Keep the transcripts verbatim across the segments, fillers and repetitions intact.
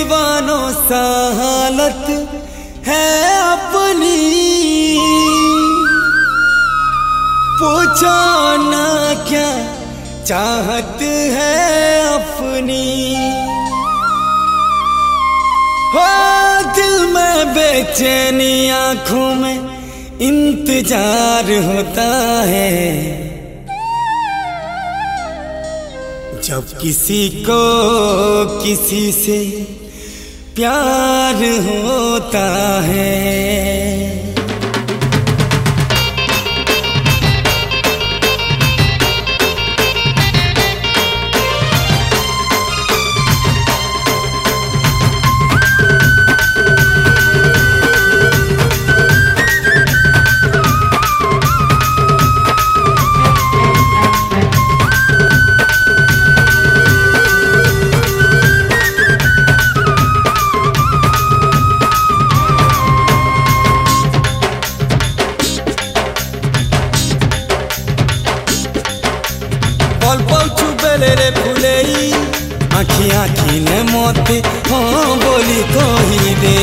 दीवानों सा हालत है अपनी, पूछो ना क्या चाहत है अपनी। हो दिल में बेचैनी, आंखों में इंतजार होता है, जब किसी को किसी से प्यार होता है। रे फुलेई आखी आखी ने मोते हाँ बोली कोई दे,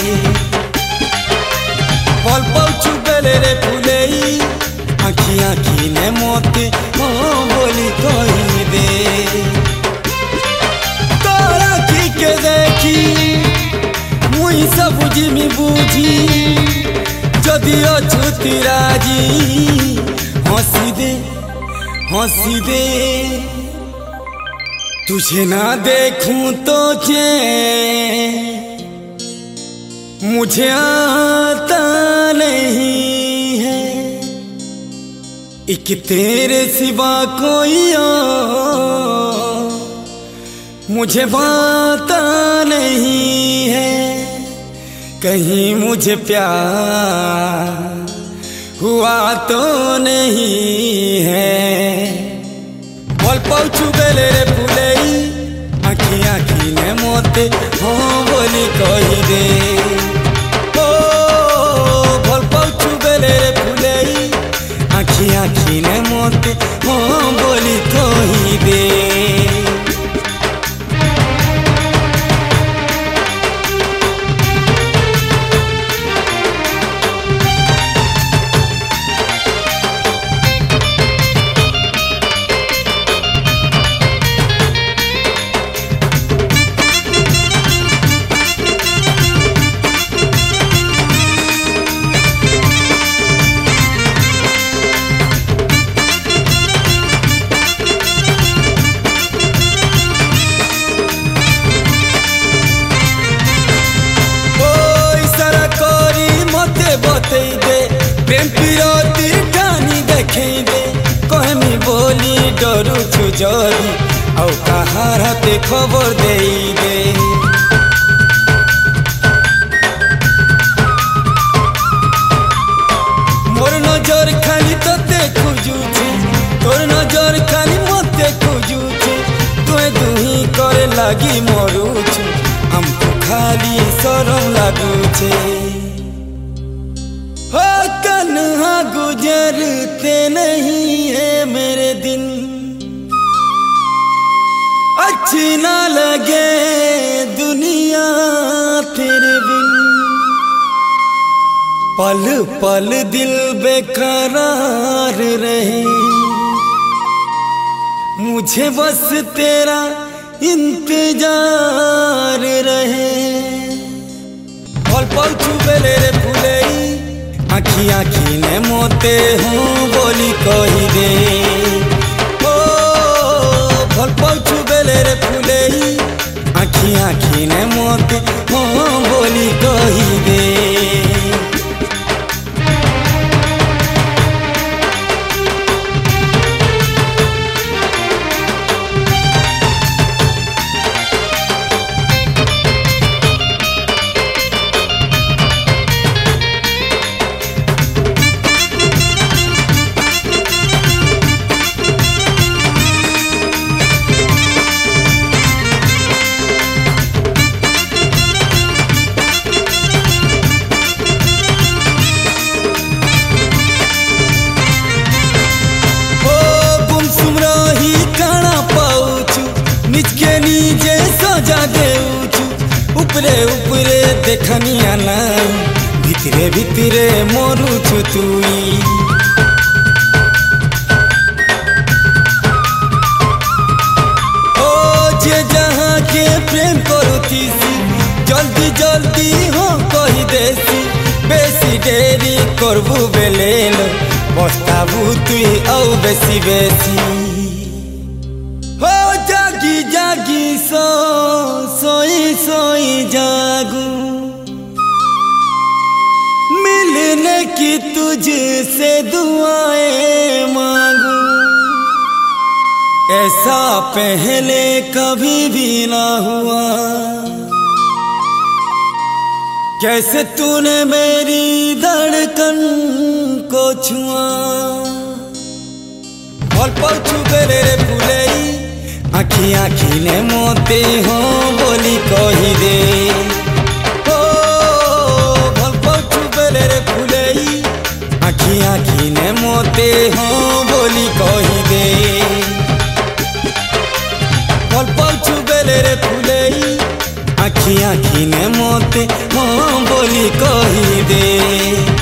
पल पल चुबेले रे फुलेई आखी आखी ने मोते हाँ बोली कोई दे। तोरा की के देखी मुई सब बुझी मी बुझी, जदि अछुती राजी हंसी दे हंसी दे। तुझे ना देखूं तो चैन मुझे आता नहीं है, एक तेरे सिवा कोई और मुझे पाता नहीं है। कहीं मुझे प्यार हुआ तो नहीं है। बोल पहुँचू बेले रे फुलेई आखी आखी ने मोते हाँ बोली कही दे। ओ बोल पहुँचू बेले रे फुलेई आखी आखी ने मोते हाँ बोली कही दे। प्रेम पिरोती ठानी देखे दे, कहमी बोली डरू छु जरी औ कहार हाथे खबर दे दे। मोर नजर खाली तोते खोजुछे, तोर नजर खाली मते खोजुछे, तुए दुही करे लागी मरुछु हमको खाली शरम लागुछे। हो तन्हा गुजरते नहीं है मेरे दिन, अच्छी ना लगे दुनिया तेरे बिन। पल पल दिल बेकरार रहे, मुझे बस तेरा इंतजार रहे। पल पल चुबेले रे फुलेई आखी आखी ने मोते हूँ बोली कही दे। ओ भल पहुँचू बेले रे फुलेई आखी आखी ने मोते हूँ बोली कही दे। देखनिया नाई भितरे भितरे मोरू छुतुई। ओ जे जहाँ के प्रेम करुती जल्दी जल्दी हो कही देसी बेसी देरी करबू बेलेल पछताबू तुई औ बेसी बेसी। हो जागी जागी सो सोई सोई जागू मिलने की तुझसे दुआएं मांगू। ऐसा पहले कभी भी ना हुआ कैसे तूने मेरी धड़कन को छुआ। भल पौछू बेले रे फुलेई आखी आखी ने मोते हो बोली कही दे। ओ भल पौछू बेले रे फुलेई आखी आखी ने मोते हो बोली कही दे। भल पौछू बेले रे फुलेई आखी आखी ने मोते हो बोली कही दे।